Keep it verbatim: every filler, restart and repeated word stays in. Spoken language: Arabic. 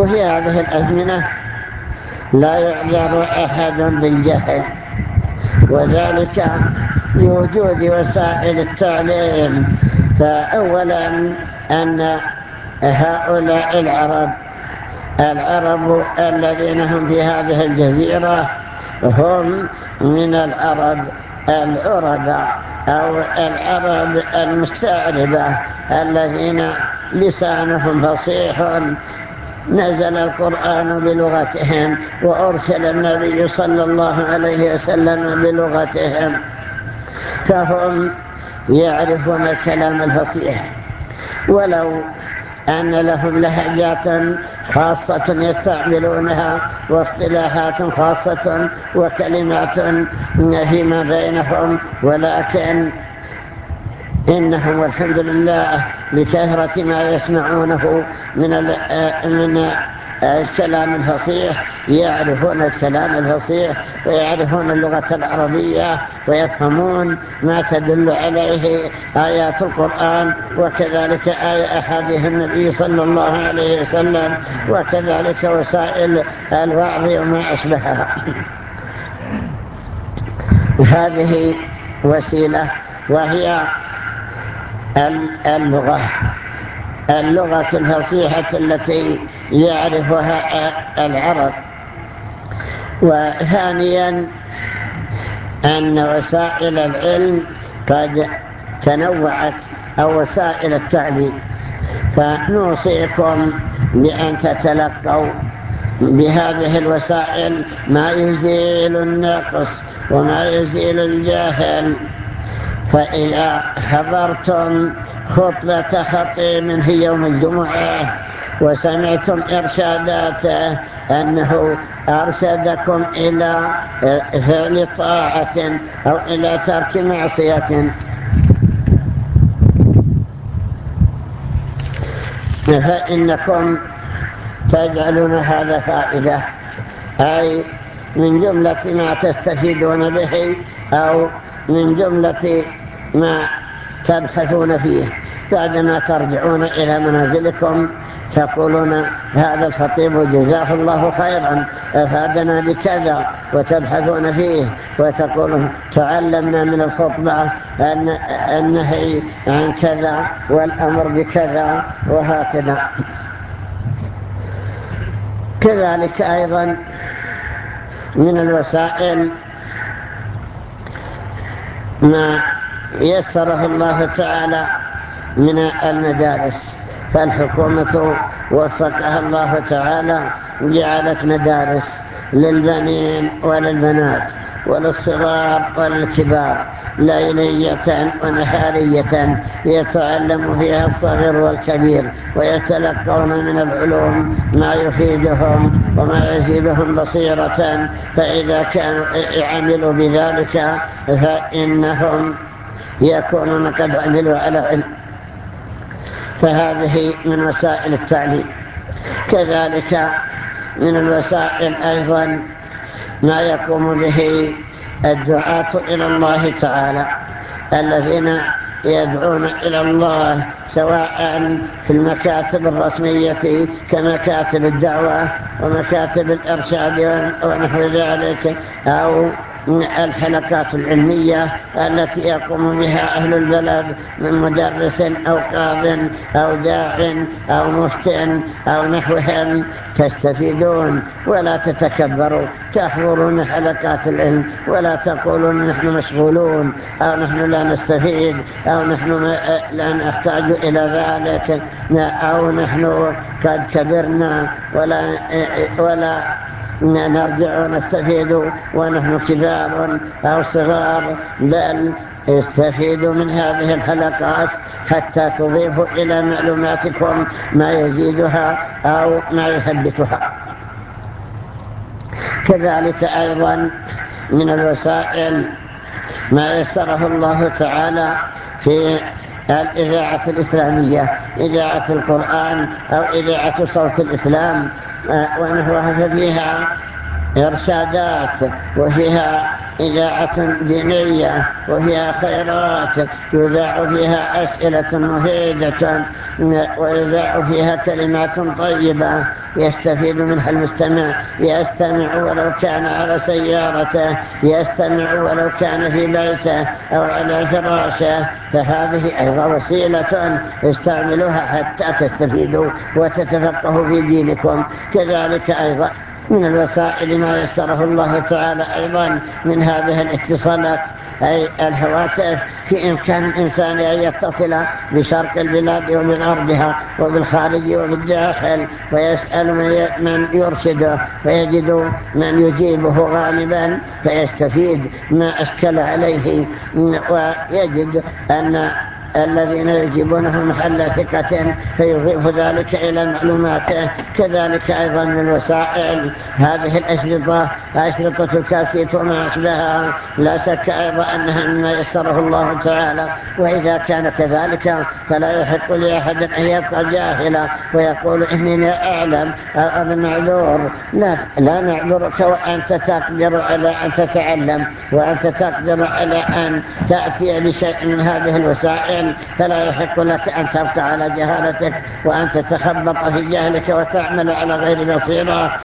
وفي هذه الأزمنة لا يعذر أحد بالجهل، وذلك لوجود وسائل التعليم. فأولا أن هؤلاء العرب العرب الذين هم في هذه الجزيرة هم من العرب العربة أو العرب المستعربة الذين لسانهم فصيح، نزل القرآن بلغتهم وأرسل النبي صلى الله عليه وسلم بلغتهم، فهم يعرفون الكلام الفصيح، ولو أن لهم لهجات خاصة يستعملونها واصطلاحات خاصة وكلمات فيما بينهم، ولكن إنهم والحمد لله لكثرة ما يسمعونه من من الكلام الفصيح يعرفون الكلام الفصيح ويعرفون اللغة العربية ويفهمون ما تدل عليه آيات القرآن، وكذلك آية أحاديث النبي صلى الله عليه وسلم، وكذلك وسائل الوعظ وما أشبهها. هذه وسيلة وهي اللغة اللغة الفصيحة التي يعرفها العرب. وثانيا أن وسائل العلم قد تنوعت أو وسائل التعليم، فنوصيكم بأن تتلقوا بهذه الوسائل ما يزيل النقص وما يزيل الجهل. فإذا حضرتم خطبة خطيب في يوم الجمعة وسمعتم إرشاداته أنه أرشدكم إلى فعل طاعة أو إلى ترك معصية، فإنكم تجعلون هذا فائدة، أي من جملة ما تستفيدون به أو من جملة ما تبحثون فيه. بعدما ترجعون إلى منازلكم تقولون هذا الخطيب جزاه الله خيرا أفادنا بكذا، وتبحثون فيه وتقولون تعلمنا من الخطبة النهي عن كذا والأمر بكذا، وهكذا. كذلك أيضا من الوسائل ما يسره الله تعالى من المدارس، فالحكومة وفقها الله تعالى جعلت مدارس للبنين وللبنات وللصغار وللكبار ليلية ونهارية يتعلم فيها الصغير والكبير، ويتلقون من العلوم ما يفيدهم وما يزيدهم بصيرة، فإذا كانوا عملوا بذلك فإنهم يكونون قد عملوا على علم. فهذه من وسائل التعليم. كذلك من الوسائل أيضا ما يقوم به الدعاة إلى الله تعالى الذين يدعون إلى الله سواء في المكاتب الرسمية كمكاتب الدعوة ومكاتب الإرشاد ونحو ذلك، أو الحلقات العلمية التي يقوم بها أهل البلد من مدرس أو قاض أو داع أو مفت أو نحوهم، تستفيدون ولا تتكبروا، تحضرون حلقات العلم ولا تقولون نحن مشغولون أو نحن لا نستفيد أو نحن لا نحتاج إلى ذلك أو نحن قد كبرنا ولا, ولا نرجع نستفيد ونحن كبار أو صغار، بل استفيدوا من هذه الحلقات حتى تضيفوا إلى معلوماتكم ما يزيدها أو ما يثبتها. كذلك أيضا من الوسائل ما يسره الله تعالى في الإذاعة الإسلامية، إذاعة القرآن أو إذاعة صوت الإسلام ونحوها، ففيها إرشادات وفيها إذاعة دينية وفيها خيرات، يذاع فيها أسئلة مفيدة ويذاع فيها كلمات طيبة يستفيد منها المستمع، يستمع ولو كان على سيارته، يستمع ولو كان في بيته أو على فراشه، فهذه أيضا وسيلة استعملوها حتى تستفيدوا وتتفقهوا في دينكم. كذلك أيضا من الوسائل ما يسره الله تعالى أيضا من هذه الاتصالات أي الهواتف. في إمكان الإنسان أن يتصل بشرق البلاد وبغربها وبالخارج وبالداخل ويسأل من يرشده ويجد من يجيبه غالبا فيستفيد ما أشكل عليه، ويجد أن الذين يجيبونه محل ثقة فيضيف ذلك إلى معلوماته. كذلك أيضا من الوسائل هذه الأشرطة، أشرطة الكاسيت وما أشبهها، لا شك أيضا أنها مما يسره الله تعالى. وإذا كان كذلك فلا يحق لأحد أن يبقى جاهلا ويقول إني لا أعلم أو أنا معذور. لا, لا نعذرك وأنت تقدر على أن تتعلم وأنت تقدر على أن تأتي بشيء من هذه الوسائل، فلا يحق لك أن تبقى على جهالتك وأن تتخبط في جهلك وتعمل على غير بصيرة.